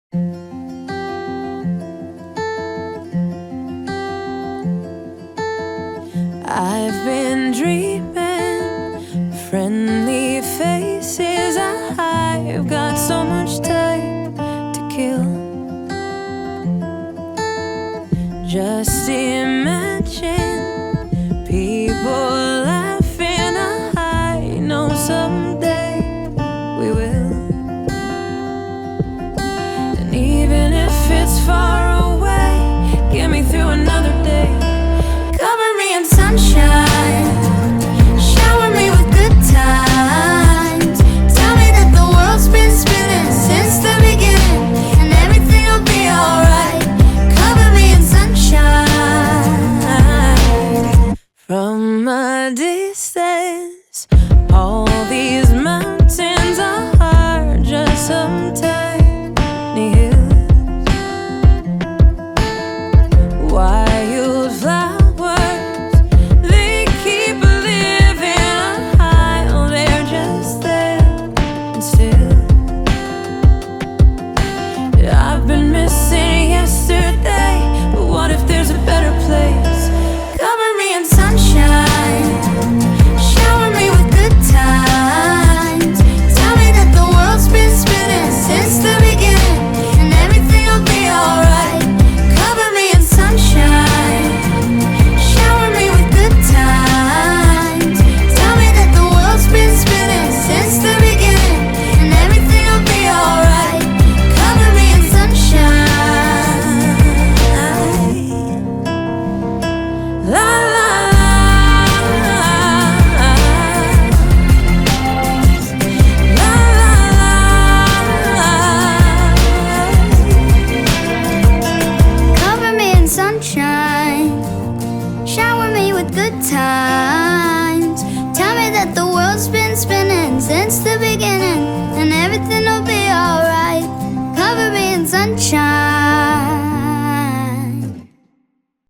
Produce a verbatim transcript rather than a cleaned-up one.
I've been dreaming, friendly faces. I've got so much time to kill. Just imagine people laughing. I know someday we will. And even if it's far away, get me through another day. Cover me in sunshine, shower me with good times. Tell me that the world's been spinning since the beginning, and everything will be alright. Cover me in sunshine. From a distance, all these mountains are just some tiny hills. Wildflowers, I've been missing yesterday, but what if there's a better place? Cover me in sunshine, shower me with good times. Tell me that the world's been spinning since the beginning, and everything will be alright. Cover me in sunshine, shower me with good times. Tell me that the world's been spinning since the beginning, and everything will be alright. Cover me in sunshine. La la la, la la la. Cover me in sunshine, shower me with good times. Tell me that the world's been spinning since the beginning, and everything will be alright.